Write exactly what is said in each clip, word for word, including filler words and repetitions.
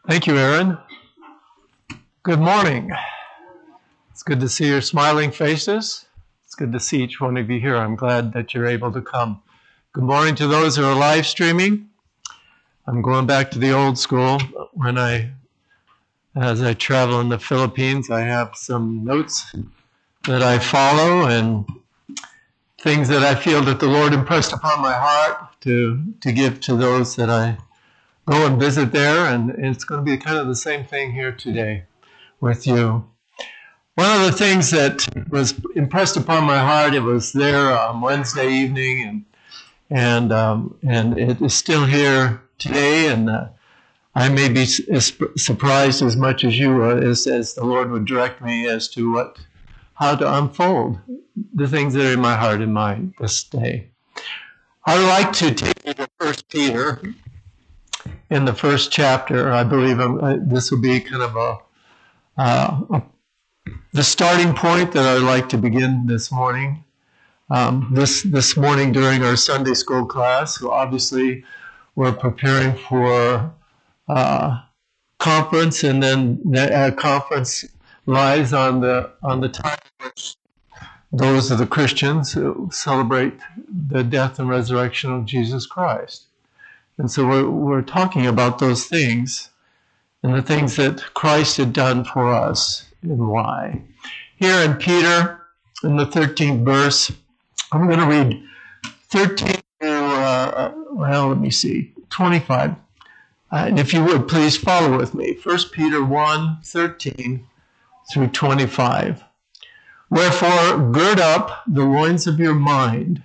Thank you, Aaron. Good morning. It's good to see your smiling faces. It's good to see each one of you here. I'm glad that you're able to come. Good morning to those who are live streaming. I'm going back to the old school. When I, as I travel in the Philippines, I have some notes that I follow and things that I feel that the Lord impressed upon my heart to, to give to those that I go and visit there, and it's going to be kind of the same thing here today with you. One of the things that was impressed upon my heart, it was there on Wednesday evening, and and um, and it is still here today, and uh, I may be as surprised as much as you are, as, as the Lord would direct me as to what, how to unfold the things that are in my heart and mind this day. I would like to take you to First Peter. In the first chapter, I believe I'm, this will be kind of a, uh, a the starting point that I'd like to begin this morning. Um, this this morning during our Sunday school class, so obviously we're preparing for uh, conference, and then the conference lies on the on the time in which those are the Christians who celebrate the death and resurrection of Jesus Christ. And so we're, we're talking about those things and the things that Christ had done for us and why. Here in Peter, in the thirteenth verse, I'm going to read thirteen to, uh, well, let me see, twenty-five. Uh, and if you would, please follow with me. First Peter one, thirteen through twenty-five. Wherefore, gird up the loins of your mind,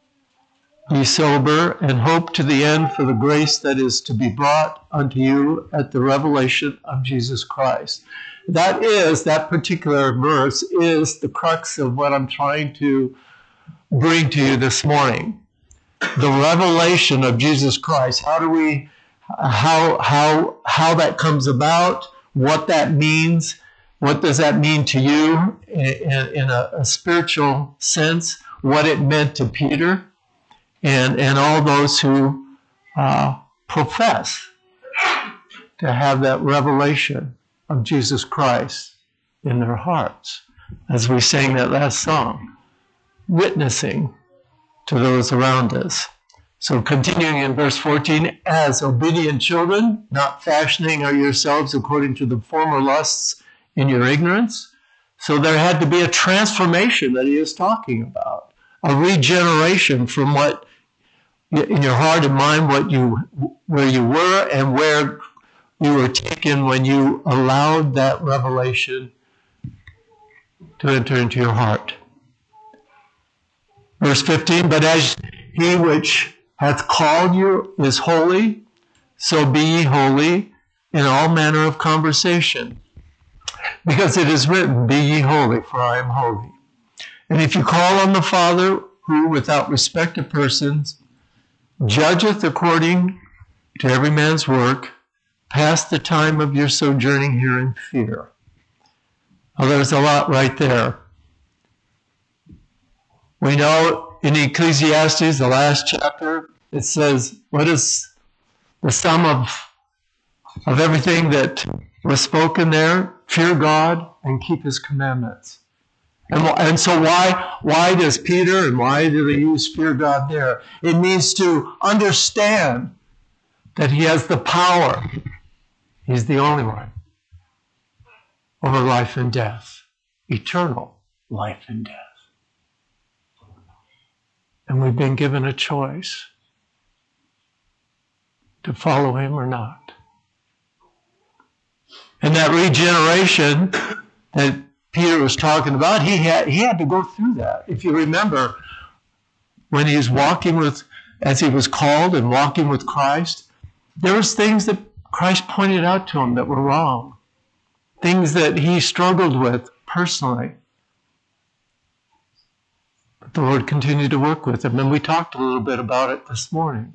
be sober, and hope to the end for the grace that is to be brought unto you at the revelation of Jesus Christ. That is, that particular verse is the crux of what I'm trying to bring to you this morning. The revelation of Jesus Christ. How do we, how, how, how that comes about, what that means, what does that mean to you in, in a, a spiritual sense, what it meant to Peter, And and all those who uh, profess to have that revelation of Jesus Christ in their hearts, as we sang that last song, witnessing to those around us. So continuing in verse fourteen, as obedient children, not fashioning yourselves according to the former lusts in your ignorance. So there had to be a transformation that he is talking about, a regeneration from what in your heart and mind, what you, where you were and where you were taken when you allowed that revelation to enter into your heart. Verse fifteen, but as he which hath called you is holy, so be ye holy in all manner of conversation. Because it is written, be ye holy, for I am holy. And if you call on the Father, who without respect of persons judgeth according to every man's work, pass the time of your sojourning here in fear. Well, there's a lot right there. We know in Ecclesiastes, the last chapter, it says, what is the sum of, of everything that was spoken there? Fear God and keep his commandments. And, and so why, why does Peter and why do they use fear God there? It means to understand that he has the power. He's the only one over life and death, eternal life and death. And we've been given a choice to follow him or not. And that regeneration that Peter was talking about, he had he had to go through that. If you remember, when he was walking with, as he was called and walking with Christ, there was things that Christ pointed out to him that were wrong. Things that he struggled with personally. But the Lord continued to work with him, and we talked a little bit about it this morning.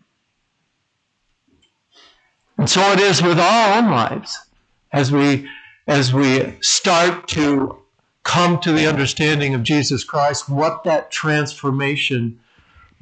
And so it is with our own lives, as we as we start to come to the understanding of Jesus Christ, what that transformation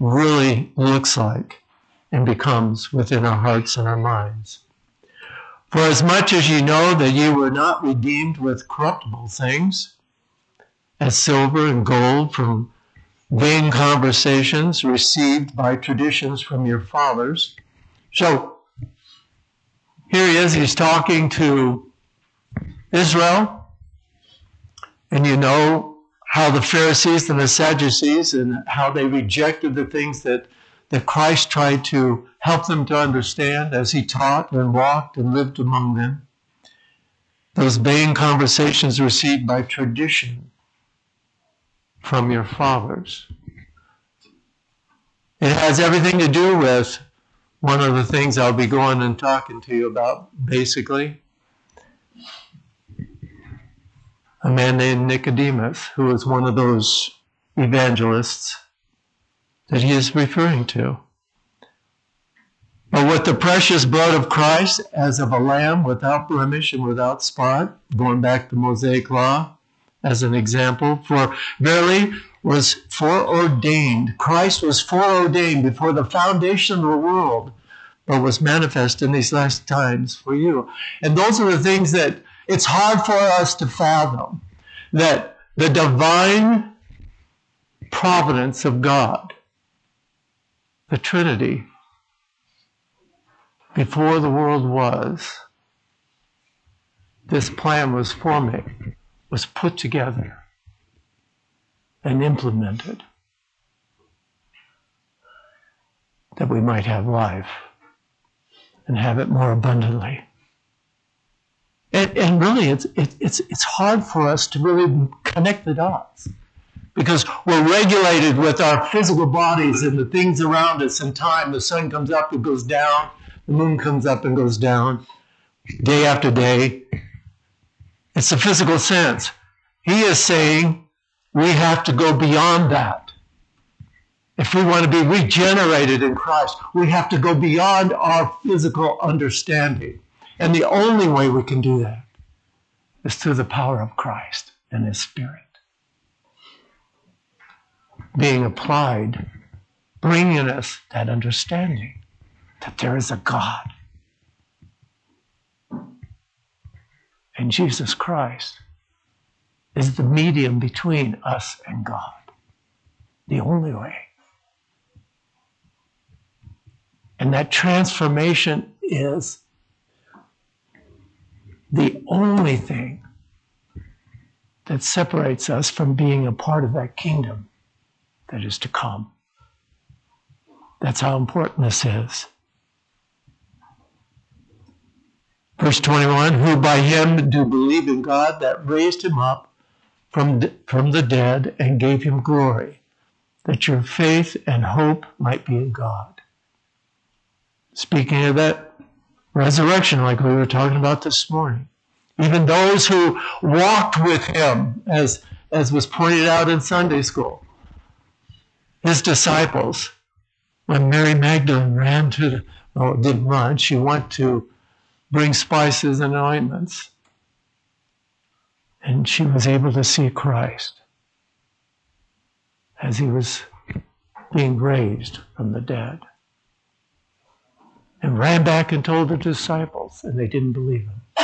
really looks like and becomes within our hearts and our minds. For as much as ye know that ye were not redeemed with corruptible things, as silver and gold from vain conversations received by traditions from your fathers. So, here he is, he's talking to Israel, and you know how the Pharisees and the Sadducees and how they rejected the things that, that Christ tried to help them to understand as he taught and walked and lived among them. Those vain conversations received by tradition from your fathers. It has everything to do with one of the things I'll be going and talking to you about, basically. A man named Nicodemus, who was one of those evangelists that he is referring to. But with the precious blood of Christ, as of a lamb without blemish and without spot, going back to Mosaic law as an example, for verily was foreordained, Christ was foreordained before the foundation of the world, but was manifest in these last times for you. And those are the things that it's hard for us to fathom, that the divine providence of God, the Trinity, before the world was, this plan was forming, was put together and implemented, that we might have life and have it more abundantly. And, and really, it's, it, it's, it's hard for us to really connect the dots, because we're regulated with our physical bodies and the things around us in time. The sun comes up, it goes down. The moon comes up and goes down, day after day. It's the physical sense. He is saying we have to go beyond that. If we want to be regenerated in Christ, we have to go beyond our physical understanding. And the only way we can do that is through the power of Christ and His Spirit being applied, bringing us that understanding that there is a God. And Jesus Christ is the medium between us and God. The only way. And that transformation is the only thing that separates us from being a part of that kingdom that is to come. That's how important this is. Verse twenty-one, who by him do believe in God that raised him up from the, from the dead and gave him glory, that your faith and hope might be in God. Speaking of that resurrection, like we were talking about this morning, even those who walked with him, as, as was pointed out in Sunday school, his disciples, when Mary Magdalene ran to the, well, didn't run, she went to bring spices and ointments. And she was able to see Christ as he was being raised from the dead. And ran back and told the disciples, and they didn't believe him.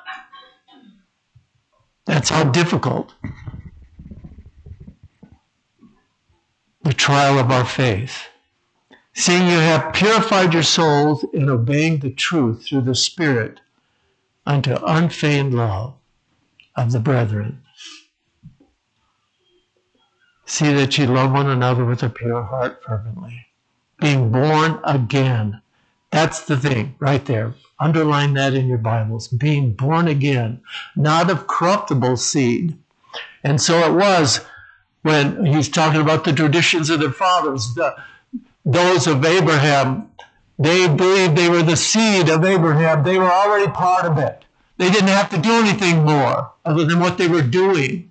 That's how difficult the trial of our faith. Seeing you have purified your souls in obeying the truth through the Spirit unto unfeigned love of the brethren. See that ye love one another with a pure heart fervently. Being born again. That's the thing right there. Underline that in your Bibles. Being born again, not of corruptible seed. And so it was when he's talking about the traditions of their fathers, the those of Abraham, they believed they were the seed of Abraham. They were already part of it. They didn't have to do anything more other than what they were doing.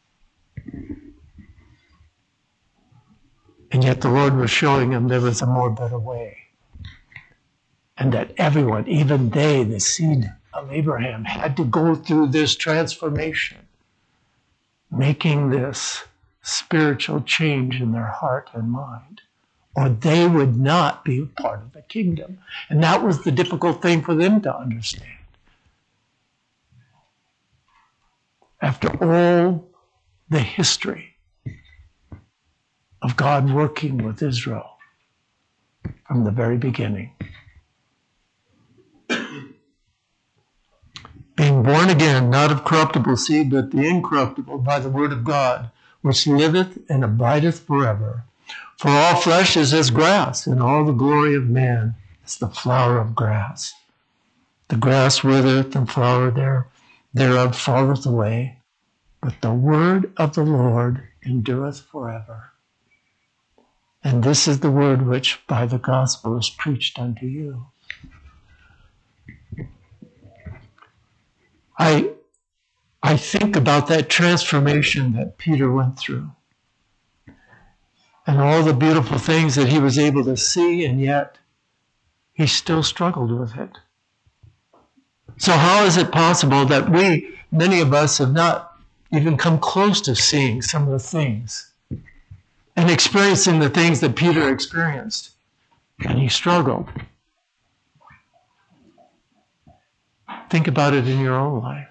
And yet the Lord was showing them there was a more better way. And that everyone, even they, the seed of Abraham, had to go through this transformation, making this spiritual change in their heart and mind, or they would not be part of the kingdom. And that was the difficult thing for them to understand. after all the history of God working with Israel from the very beginning. Being born again, not of corruptible seed, but the incorruptible, by the word of God, which liveth and abideth forever. For all flesh is as grass, and all the glory of man is the flower of grass. The grass withereth, and flower there, thereof falleth away, but the word of the Lord endureth forever. And this is the word which by the gospel is preached unto you. I, I think about that transformation that Peter went through and all the beautiful things that he was able to see, and yet he still struggled with it. So how is it possible that we, many of us, have not even come close to seeing some of the things and experiencing the things that Peter experienced, and he struggled? Think about it in your own life.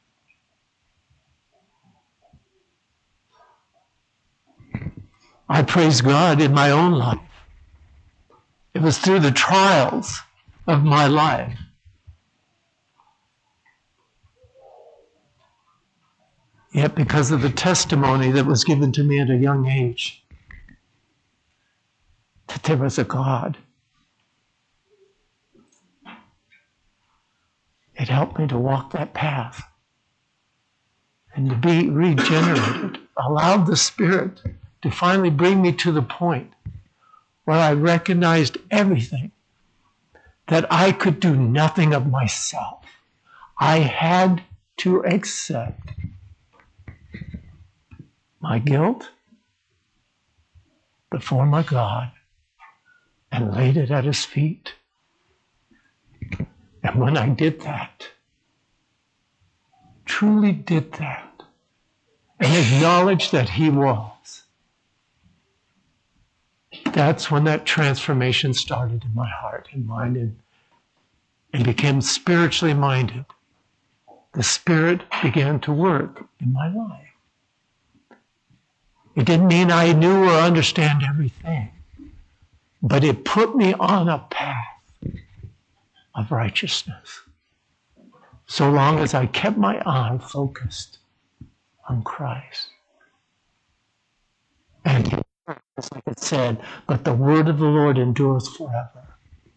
I praise God in my own life. It was through the trials of my life. Yet because of the testimony that was given to me at a young age, that there was a God, it helped me to walk that path and to be regenerated. Allowed the Spirit to finally bring me to the point where I recognized everything, that I could do nothing of myself. I had to accept my guilt before my God and laid it at his feet. And when I did that, truly did that, and acknowledged that he was, that's when that transformation started in my heart and mind, and, and became spiritually minded. The Spirit began to work in my life. It didn't mean I knew or understand everything, but it put me on a path of righteousness, so long as I kept my eye focused on Christ. And it's like it said, but the word of the Lord endureth forever.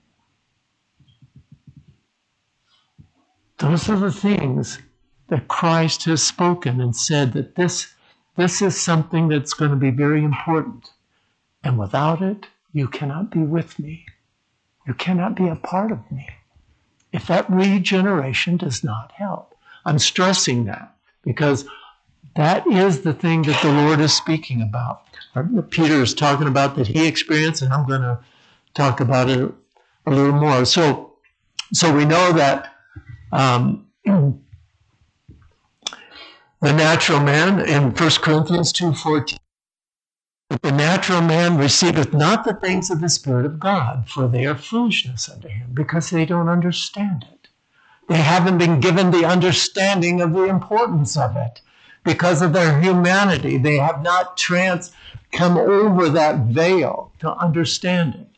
Those are the things that Christ has spoken and said, that this, this is something that's going to be very important. And without it, you cannot be with me. You cannot be a part of me if that regeneration does not help. I'm stressing that because that is the thing that the Lord is speaking about. Peter is talking about that he experienced, and I'm going to talk about it a little more. So, so we know that um, the natural man in First Corinthians two fourteen, but the natural man receiveth not the things of the Spirit of God, for they are foolishness unto him, because they don't understand it. They haven't been given the understanding of the importance of it. Because of their humanity, they have not trans come over that veil to understand it.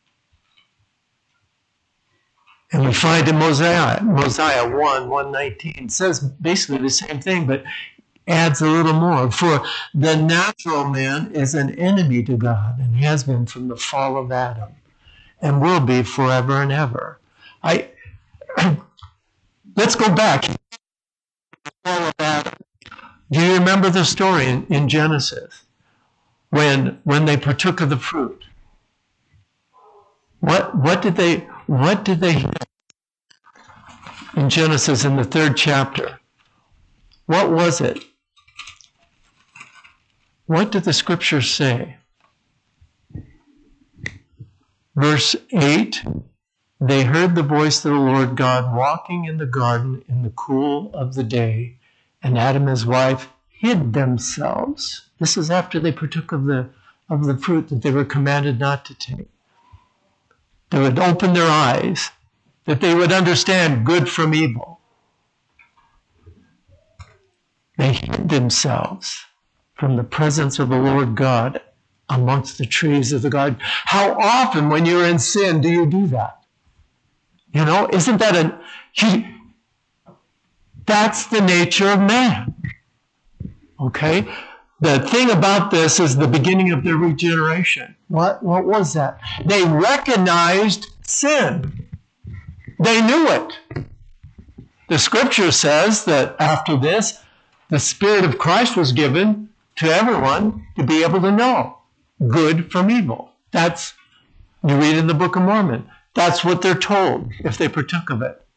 And we find in Mosiah, Mosiah one, one nineteen, says basically the same thing, but adds a little more. For the natural man is an enemy to God, and has been from the fall of Adam, and will be forever and ever. I let's go back. The fall of Adam. Do you remember the story in, in Genesis when when they partook of the fruit? What what did they what did they in Genesis in the third chapter? What was it? What did the scriptures say? Verse eight, they heard the voice of the Lord God walking in the garden in the cool of the day, and Adam and his wife hid themselves. This is after they partook of the of the fruit that they were commanded not to take. They would open their eyes, that they would understand good from evil. They hid themselves from the presence of the Lord God amongst the trees of the garden. How often when you're in sin do you do that? You know, isn't that a... He, that's the nature of man. Okay? The thing about this is the beginning of their regeneration. What, what was that? They recognized sin. They knew it. The scripture says that after this, the Spirit of Christ was given to everyone to be able to know good from evil. That's, you read in the Book of Mormon, that's what they're told if they partook of it.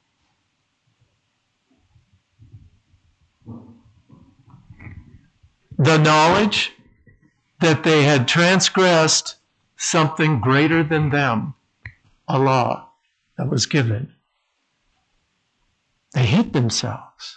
The knowledge that they had transgressed something greater than them, a law that was given. They hid themselves.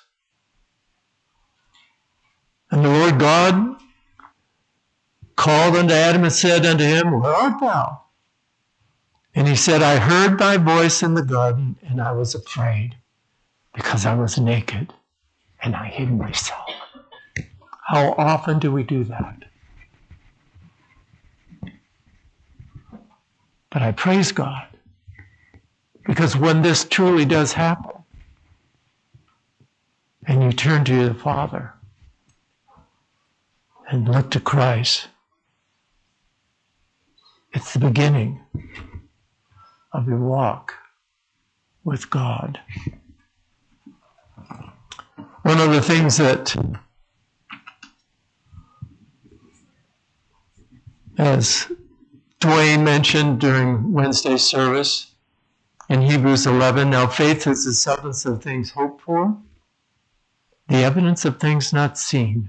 And the Lord God called unto Adam and said unto him, Where art thou? And he said, I heard thy voice in the garden, and I was afraid, because I was naked, and I hid myself. How often do we do that? But I praise God, because when this truly does happen, and you turn to the Father and look to Christ, it's the beginning of your walk with God. One of the things that, as Dwayne mentioned during Wednesday's service, in Hebrews eleven, now faith is the substance of things hoped for, the evidence of things not seen.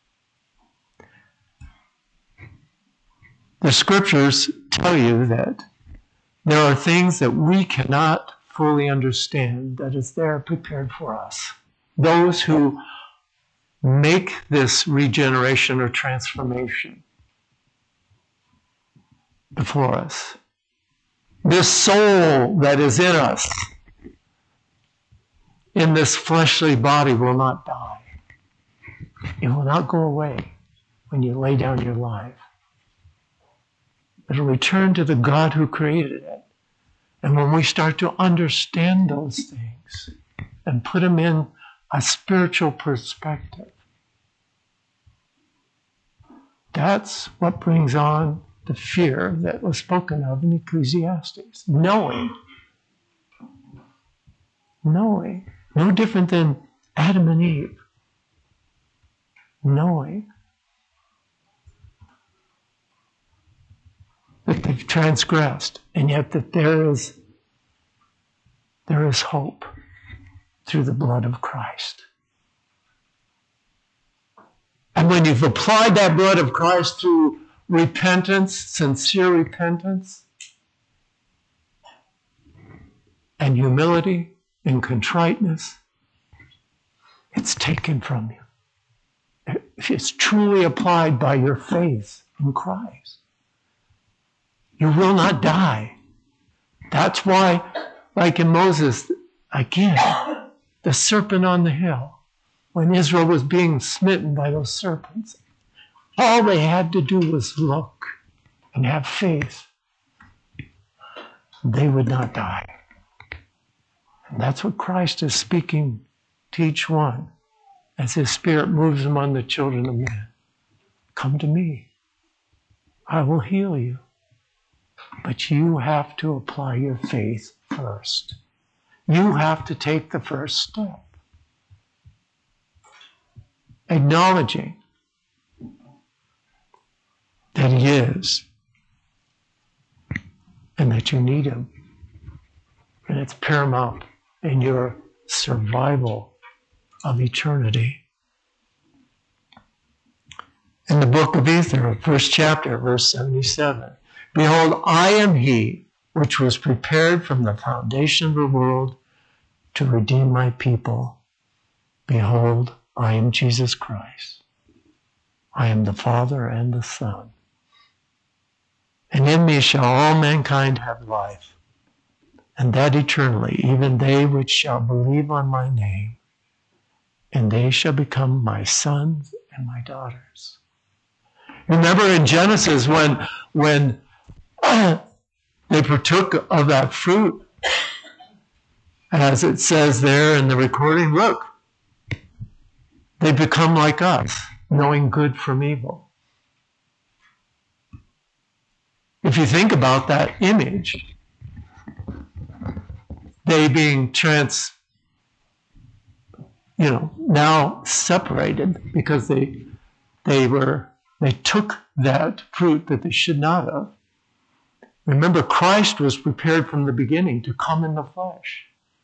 The scriptures tell you that there are things that we cannot fully understand that is there prepared for us. Those who make this regeneration or transformation before us. This soul that is in us, in this fleshly body, will not die. It will not go away when you lay down your life. It'll return to the God who created it. And when we start to understand those things and put them in a spiritual perspective, that's what brings on the fear that was spoken of in Ecclesiastes. Knowing. Knowing. No different than Adam and Eve. Knowing that they've transgressed, and yet that there is, there is hope through the blood of Christ. And when you've applied that blood of Christ through repentance, sincere repentance, and humility and contriteness, it's taken from you. It's truly applied by your faith in Christ. You will not die. That's why, like in Moses, again, the serpent on the hill, when Israel was being smitten by those serpents, all they had to do was look and have faith. They would not die. And that's what Christ is speaking to each one as his Spirit moves among the children of men. Come to me. I will heal you. But you have to apply your faith first. You have to take the first step. Acknowledging that he is and that you need him. And it's paramount in your survival of eternity. In the book of Ether, first chapter, verse seventy-seven, Behold, I am he which was prepared from the foundation of the world to redeem my people. Behold, I am Jesus Christ. I am the Father and the Son. And in me shall all mankind have life, and that eternally, even they which shall believe on my name. and they shall become my sons and my daughters. Remember in Genesis when, when they partook of that fruit, as it says there in the recording, look, they become like us, knowing good from evil. If you think about that image, they being trans, you know, now separated because they they were they took that fruit that they should not have. Remember, Christ was prepared from the beginning to come in the flesh.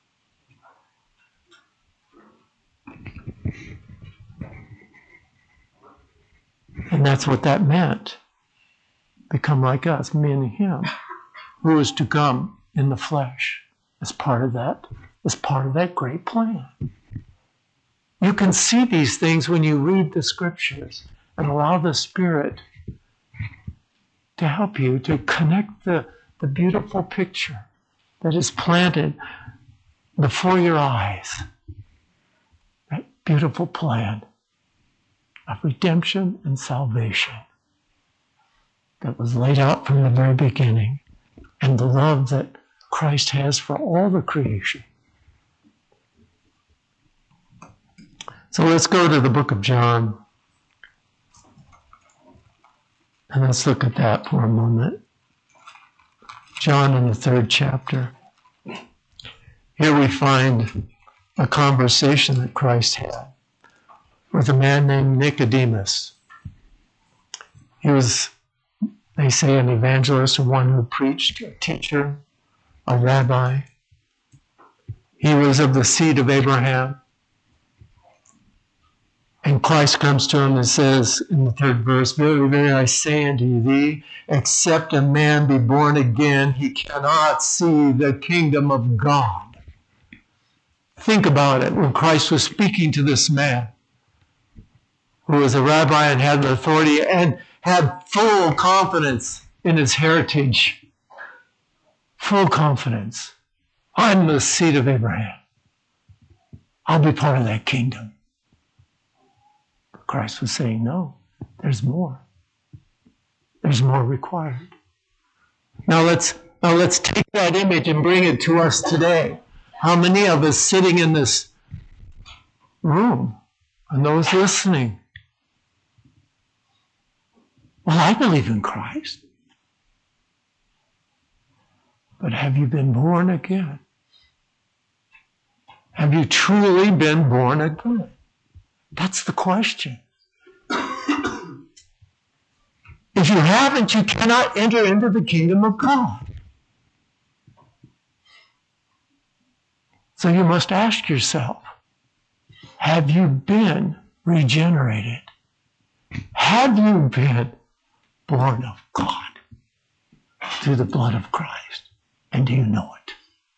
And that's what that meant. Become like us, meaning him, who is to come in the flesh as part of that, as part of that great plan. You can see these things when you read the scriptures and allow the Spirit to help you to connect the, the beautiful picture that is planted before your eyes. That beautiful plan of redemption and salvation that was laid out from the very beginning, and the love that Christ has for all the creation. So let's go to the book of John, and let's look at that for a moment. John in the third chapter. Here we find a conversation that Christ had with a man named Nicodemus. He was, they say, an evangelist, or one who preached, a teacher, a rabbi. He was of the seed of Abraham. And Christ comes to him and says in the third verse, "Verily, verily, I say unto thee, except a man be born again, he cannot see the kingdom of God." Think about it. When Christ was speaking to this man, who was a rabbi and had authority and had full confidence in his heritage. Full confidence. I'm the seed of Abraham. I'll be part of that kingdom. But Christ was saying, no, there's more. There's more required. Now let's, now let's take that image and bring it to us today. How many of us sitting in this room, and those listening, well, I believe in Christ. But have you been born again? Have you truly been born again? That's the question. If you haven't, you cannot enter into the kingdom of God. So you must ask yourself, have you been regenerated? Have you been born of God through the blood of Christ? And do you know it?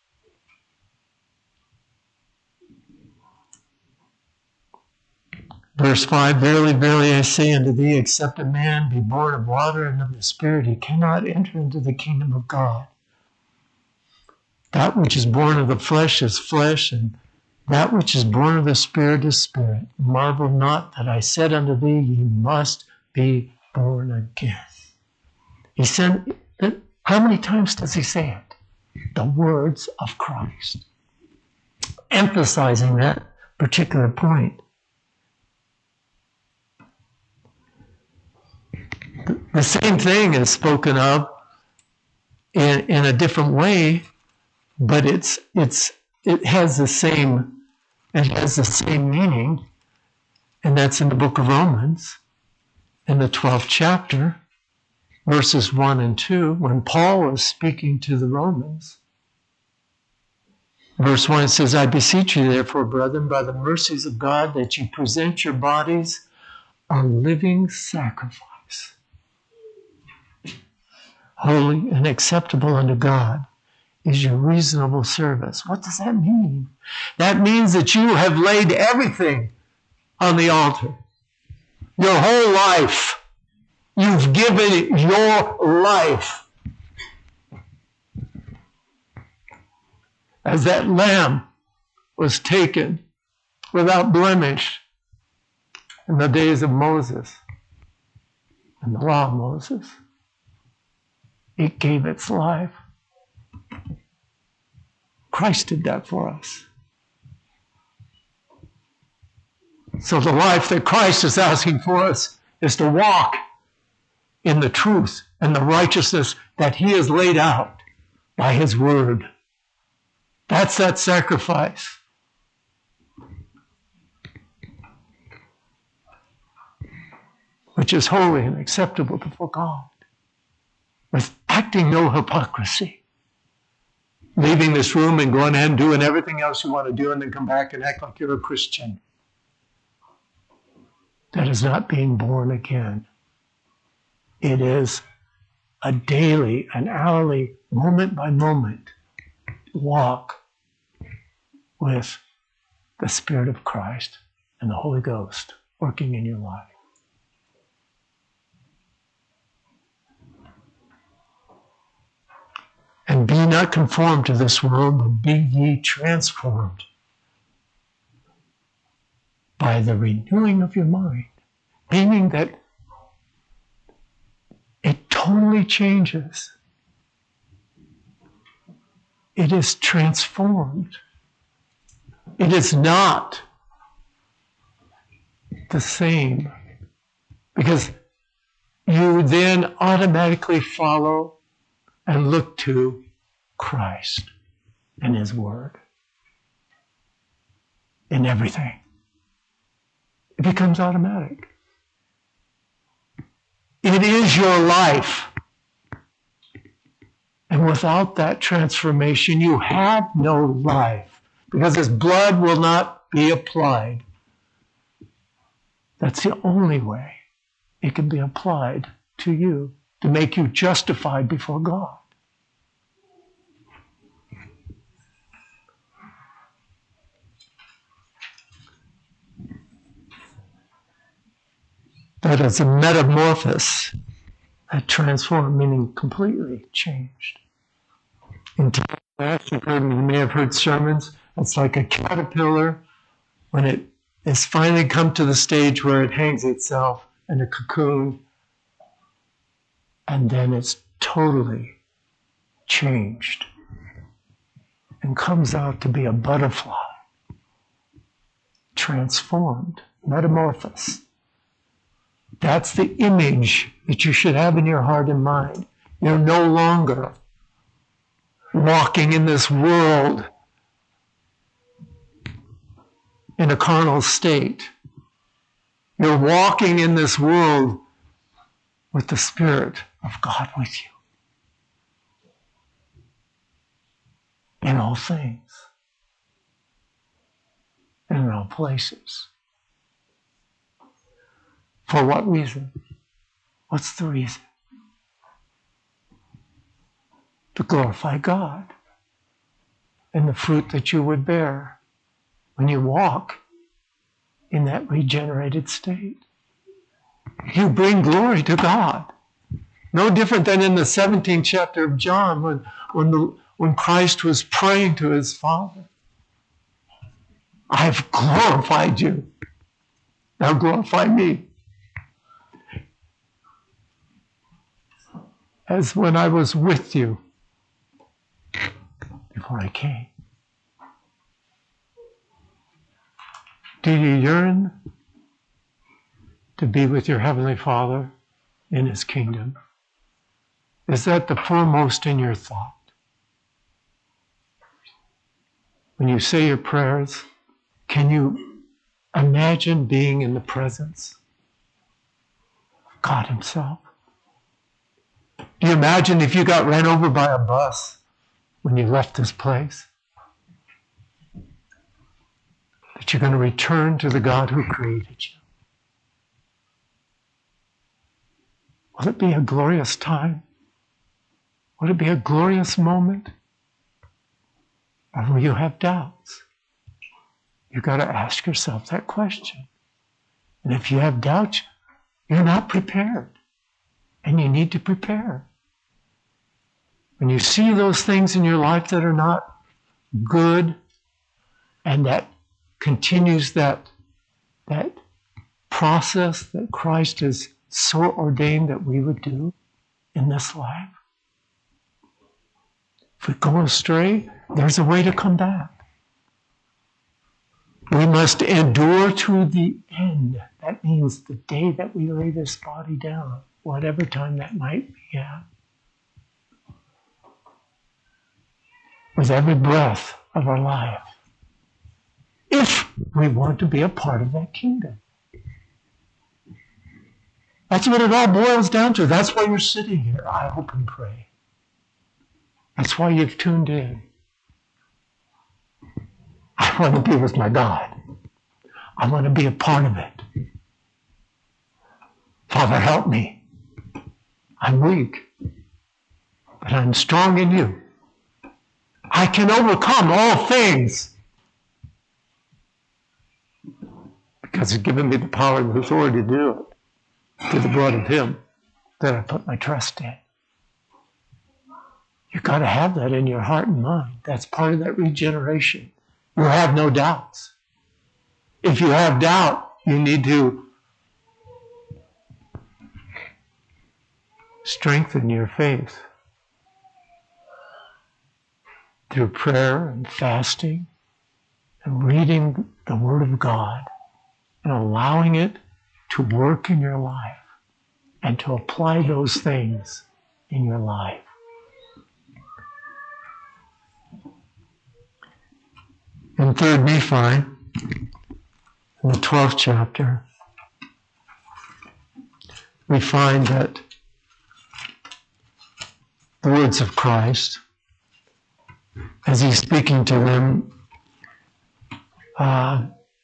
Verse five, "Verily, verily, I say unto thee, except a man be born of water and of the Spirit, he cannot enter into the kingdom of God. That which is born of the flesh is flesh, and that which is born of the Spirit is spirit. Marvel not that I said unto thee, ye must be born again." He said, how many times does he say it? The words of Christ. Emphasizing that particular point. The same thing is spoken of in, in a different way, but it's it's it has the same it has the same meaning, and that's in the book of Romans, in the twelfth chapter, verses one and two, when Paul was speaking to the Romans. Verse one says, "I beseech you, therefore, brethren, by the mercies of God, that you present your bodies a living sacrifice, holy and acceptable unto God, is your reasonable service." What does that mean? That means that you have laid everything on the altar. Your whole life. You've given your life. As that lamb was taken without blemish in the days of Moses and the law of Moses. It gave its life. Christ did that for us. So the life that Christ is asking for us is to walk in the truth and the righteousness that he has laid out by his word. That's that sacrifice. Which is holy and acceptable before God, with acting no hypocrisy. Leaving this room and going ahead and doing everything else you want to do and then come back and act like you're a Christian. That is not being born again. It is a daily, an hourly, moment by moment walk with the Spirit of Christ and the Holy Ghost working in your life. And be not conformed to this world, but be ye transformed by the renewing of your mind. Meaning that it totally changes. It is transformed. It is not the same. Because you then automatically follow and look to Christ and his word in everything. It becomes automatic. It is your life. And without that transformation, you have no life, because his blood will not be applied. That's the only way it can be applied to you, to make you justified before God. That is a metamorphosis, that transformed, meaning completely changed. In past, you've heard, you may have heard sermons, it's like a caterpillar when it has finally come to the stage where it hangs itself in a cocoon, and then it's totally changed and comes out to be a butterfly, transformed, metamorphosis. That's the image that you should have in your heart and mind. You're no longer walking in this world in a carnal state. You're walking in this world with the Spirit of God with you in all things and in all places. For what reason? What's the reason? To glorify God and the fruit that you would bear when you walk in that regenerated state. You bring glory to God. No different than in the seventeenth chapter of John when, when, the, when Christ was praying to his Father. I have glorified you. Now glorify me. As when I was with you before I came. Do you yearn to be with your Heavenly Father in his kingdom? Is that the foremost in your thought? When you say your prayers, can you imagine being in the presence of God himself? Do you imagine if you got ran over by a bus when you left this place? That you're going to return to the God who created you. Will it be a glorious time? Will it be a glorious moment? Or will you have doubts? You've got to ask yourself that question. And if you have doubts, you're not prepared. And you need to prepare. When you see those things in your life that are not good and that continues that, that process that Christ has so ordained that we would do in this life. If we go astray, there's a way to come back. We must endure to the end. That means the day that we lay this body down, whatever time that might be at. With every breath of our life. If we want to be a part of that kingdom. That's what it all boils down to. That's why you're sitting here. I hope and pray. That's why you've tuned in. I want to be with my God. I want to be a part of it. Father, help me. I'm weak, but I'm strong in you. I can overcome all things because you've given me the power and the authority to do it through the blood of him that I put my trust in. You've got to have that in your heart and mind. That's part of that regeneration. You have no doubts. If you have doubt, you need to strengthen your faith through prayer and fasting and reading the Word of God and allowing it to work in your life and to apply those things in your life. In third Nephi, in the twelfth chapter, we find that the words of Christ, as he's speaking to them, uh,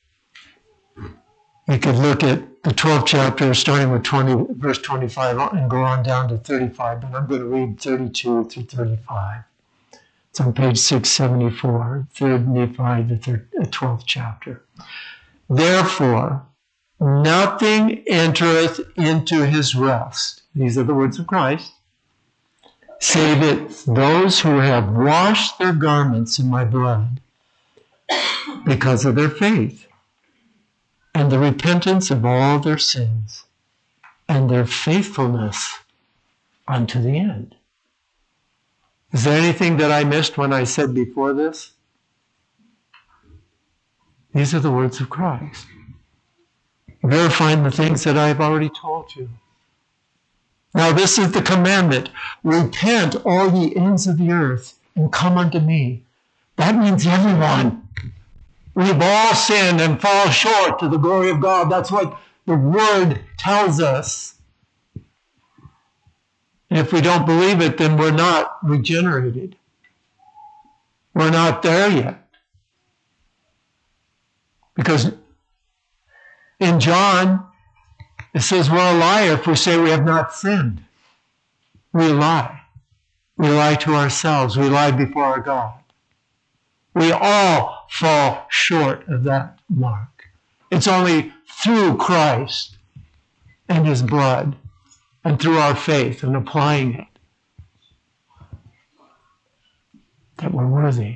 you could look at the twelfth chapter, starting with twenty, verse twenty-five, and go on down to thirty-five, but I'm going to read thirty-two through thirty-five. It's on page six seventy-four, third Nephi, the third, uh, twelfth chapter. Therefore, nothing entereth into his rest. These are the words of Christ. Save it those who have washed their garments in my blood because of their faith and the repentance of all their sins and their faithfulness unto the end. Is there anything that I missed when I said before this? These are the words of Christ. Verifying the things that I have already told you. Now this is the commandment. Repent all ye ends of the earth and come unto me. That means everyone. We've all sinned and fall short to the glory of God. That's what the Word tells us. And if we don't believe it, then we're not regenerated. We're not there yet. Because in John, it says we're a liar if we say we have not sinned. We lie. We lie to ourselves. We lie before our God. We all fall short of that mark. It's only through Christ and his blood and through our faith and applying it that we're worthy.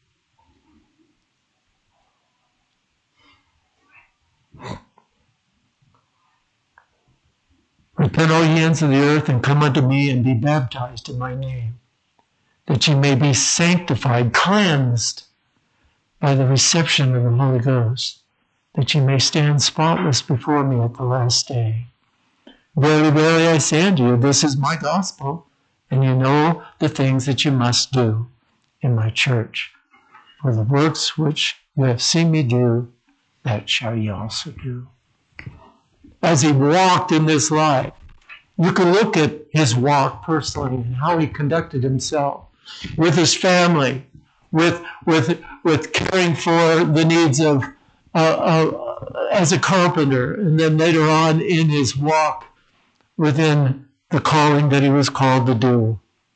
Repent, all ye ends of the earth, and come unto me, and be baptized in my name, that ye may be sanctified, cleansed by the reception of the Holy Ghost, that ye may stand spotless before me at the last day. Verily, verily, I say unto you, this is my gospel, and you know the things that you must do in my church. For the works which you have seen me do, that shall ye also do. As he walked in this life, you can look at his walk personally and how he conducted himself with his family, with with with caring for the needs of uh, uh, as a carpenter, and then later on in his walk within the calling that he was called to do,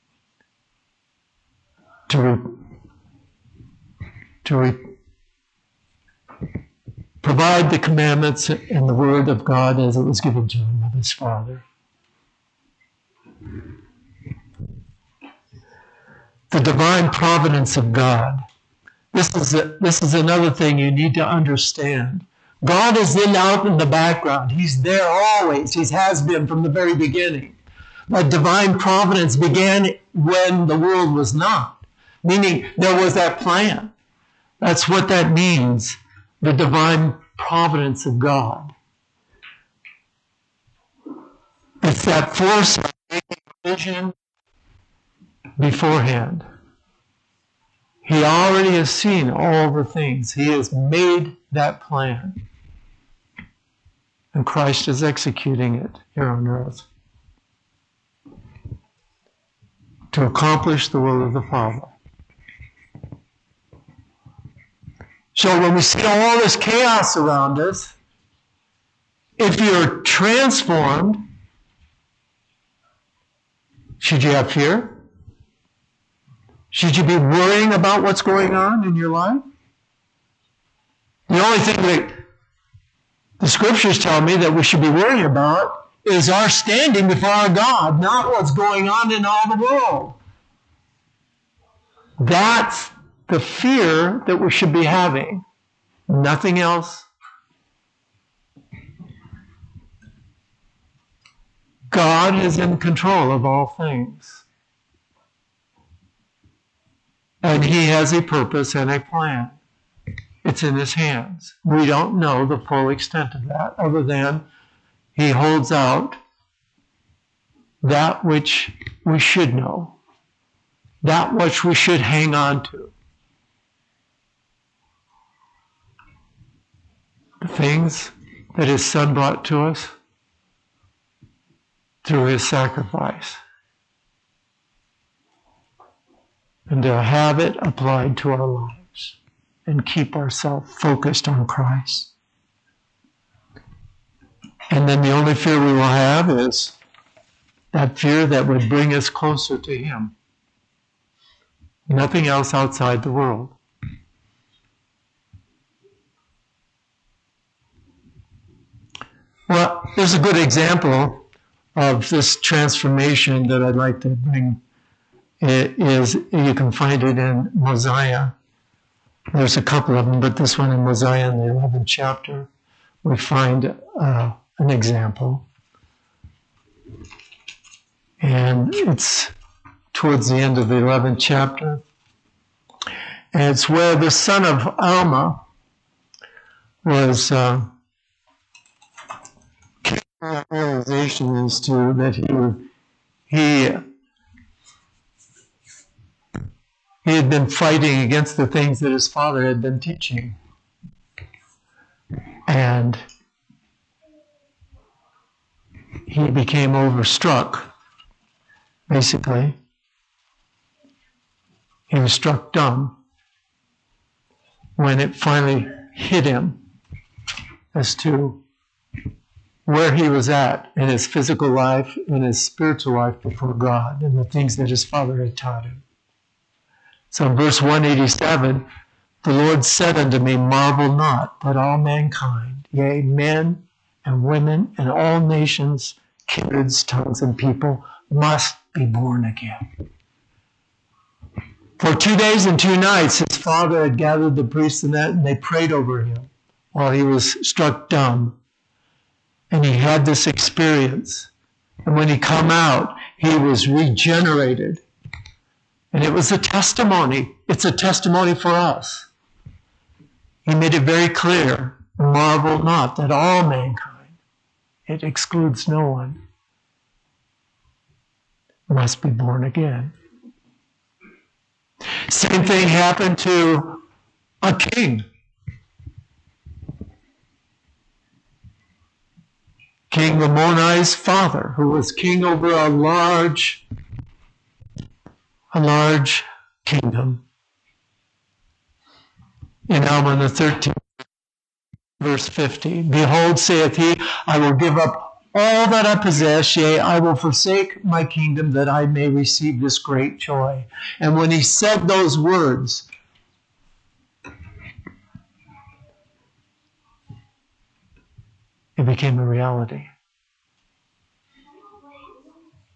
to re, to re, provide the commandments and the word of God as it was given to him of his Father. The divine providence of God, This is a, this is another thing you need to understand. God is in out in the background. He's there always. He has been from the very beginning. But divine providence began when the world was not, meaning there was that plan. That's what that means, the divine providence of God. It's that force of making vision beforehand. He already has seen all the things. He has made that plan. And Christ is executing it here on earth to accomplish the will of the Father. So when we see all this chaos around us, if you're transformed, should you have fear? Should you be worrying about what's going on in your life? The only thing that the scriptures tell me that we should be worrying about is our standing before our God, not what's going on in all the world. That's the fear that we should be having. Nothing else. God is in control of all things. And He has a purpose and a plan. It's in His hands. We don't know the full extent of that, other than He holds out that which we should know, that which we should hang on to. The things that His Son brought to us through His sacrifice. And to have it applied to our lives and keep ourselves focused on Christ. And then the only fear we will have is that fear that would bring us closer to Him. Nothing else outside the world. Well, there's a good example of this transformation that I'd like to bring. It is, you can find it in Mosiah. There's a couple of them, but this one in Mosiah in the eleventh chapter, we find uh, an example. And it's towards the end of the eleventh chapter. And it's where the son of Alma was uh, realization is to that he he he had been fighting against the things that his father had been teaching, and he became overstruck. Basically, he was struck dumb when it finally hit him as to where he was at in his physical life, in his spiritual life before God, and the things that his father had taught him. So in verse one eighty-seven, the Lord said unto me, marvel not that all mankind, yea, men and women and all nations, kindreds, tongues, and people, must be born again. For two days and two nights his father had gathered the priests and that, and they prayed over him while he was struck dumb. And he had this experience. And when he come out, he was regenerated. And it was a testimony. It's a testimony for us. He made it very clear, marvel not that all mankind, it excludes no one, must be born again. Same thing happened to a king. King Rabboni's father, who was king over a large, a large kingdom. In Alma the thirteenth, verse fifty, behold, saith he, I will give up all that I possess, yea, I will forsake my kingdom that I may receive this great joy. And when he said those words, it became a reality.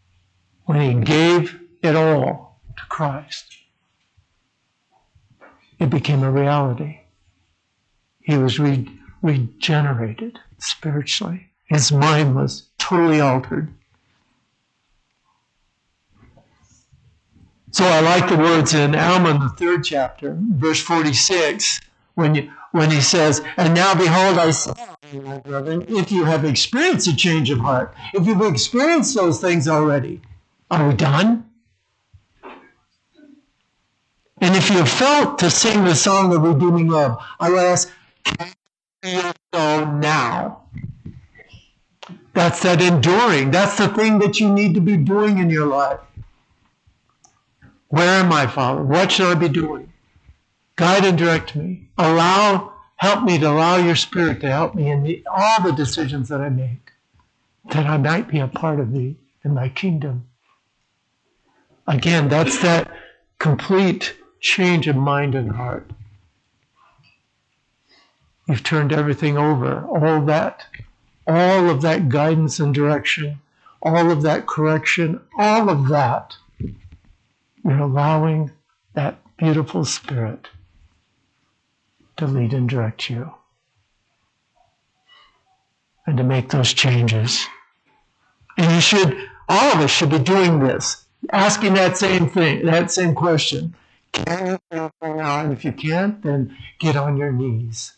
When he gave it all to Christ, it became a reality. He was re- regenerated spiritually. His mind was totally altered. So I like the words in Alma, the third chapter, verse forty-six, when you, when he says, "And now behold, I say, my brethren, if you have experienced a change of heart, if you've experienced those things already, are we done? And if you have felt to sing the song of redeeming love, I will ask, can you so now?" That's that enduring. That's the thing that you need to be doing in your life. Where am I, Father? What should I be doing? Guide and direct me. Allow, help me to allow your Spirit to help me in the, all the decisions that I make, that I might be a part of thee in thy kingdom. Again, that's that complete change of mind and heart. You've turned everything over. All that, all of that guidance and direction, all of that correction, all of that, you're allowing that beautiful Spirit to lead and direct you and to make those changes. And you should, all of us should be doing this, asking that same thing, that same question. Can you do now? And if you can't, then get on your knees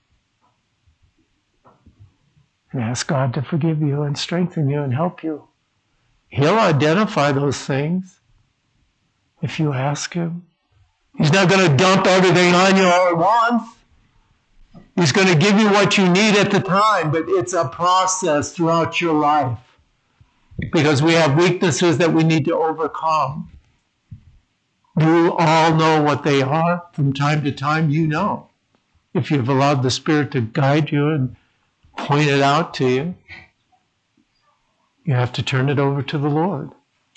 and ask God to forgive you and strengthen you and help you. He'll identify those things if you ask him. He's not going to dump everything on you all at once. He's going to give you what you need at the time, but it's a process throughout your life because we have weaknesses that we need to overcome. You all know what they are. From time to time, you know. If you've allowed the Spirit to guide you and point it out to you, you have to turn it over to the Lord.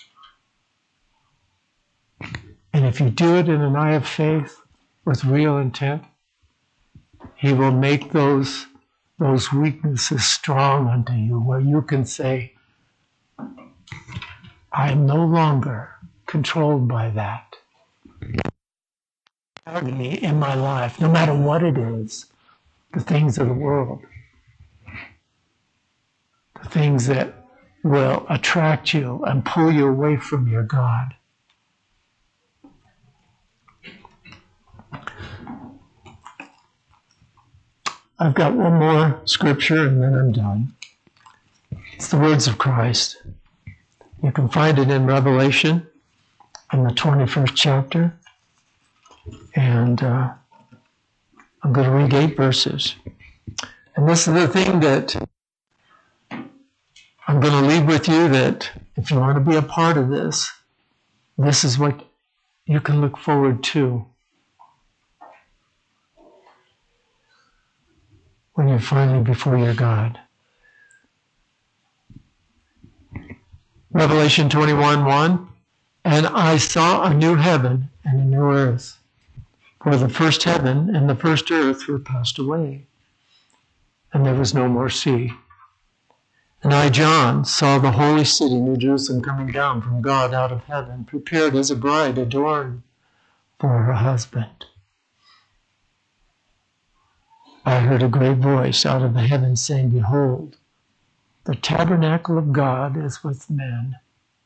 And if you do it in an eye of faith with real intent, he will make those, those weaknesses strong unto you, where you can say, I am no longer controlled by that. In my life, no matter what it is, the things of the world, the things that will attract you and pull you away from your God. I've got one more scripture and then I'm done. It's the words of Christ. You can find it in Revelation in the twenty-first chapter. And uh, I'm going to read eight verses. And this is the thing that I'm going to leave with you, that if you want to be a part of this, this is what you can look forward to when you're finally before your God. Revelation twenty-one one, and I saw a new heaven and a new earth, for the first heaven and the first earth were passed away, and there was no more sea. And I, John, saw the holy city, New Jerusalem, coming down from God out of heaven, prepared as a bride adorned for her husband. I heard a great voice out of the heavens saying, Behold, the tabernacle of God is with men,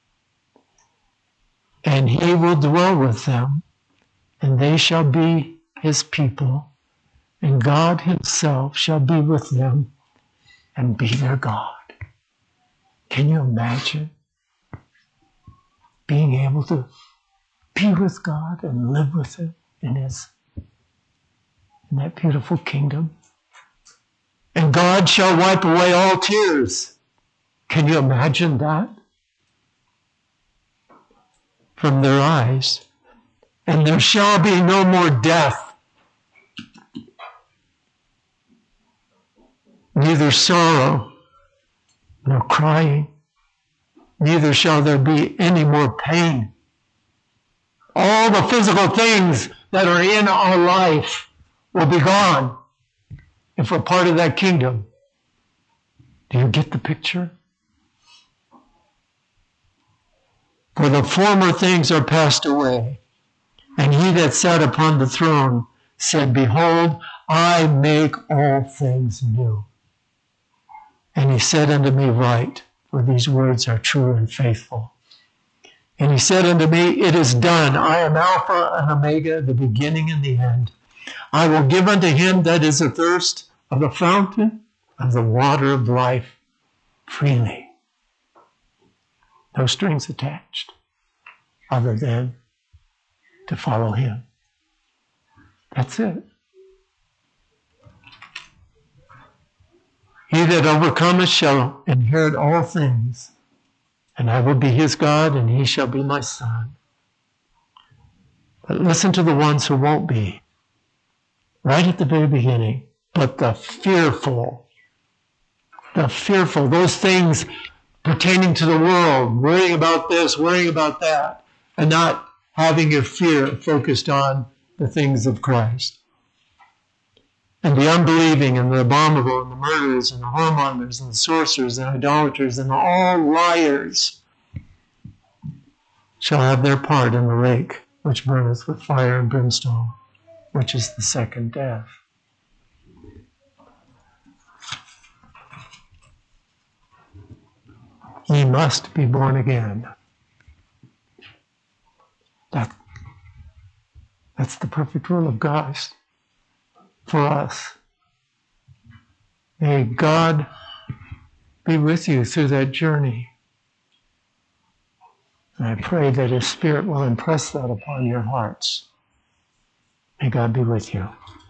and he will dwell with them, and they shall be his people, and God himself shall be with them and be their God. Can you imagine being able to be with God and live with him in his in that beautiful kingdom? And God shall wipe away all tears. Can you imagine that? From their eyes. And there shall be no more death, neither sorrow nor crying, neither shall there be any more pain. All the physical things that are in our life will be gone if we're part of that kingdom. Do you get the picture? For the former things are passed away, and he that sat upon the throne said, behold, I make all things new. And he said unto me, write, for these words are true and faithful. And he said unto me, it is done. I am Alpha and Omega, the beginning and the end. I will give unto him that is athirst of the fountain of the water of life freely. No strings attached, other than to follow him. That's it. He that overcometh shall inherit all things, and I will be his God, and he shall be my son. But listen to the ones who won't be. Right at the very beginning. But the fearful, the fearful, those things pertaining to the world, worrying about this, worrying about that, and not having your fear focused on the things of Christ. And the unbelieving and the abominable and the murderers and the whoremongers and the sorcerers and idolaters and all liars shall have their part in the lake which burneth with fire and brimstone, which is the second death. Ye must be born again. That, that's the perfect will of God for us. May God be with you through that journey. And I pray that his Spirit will impress that upon your hearts. May God be with you.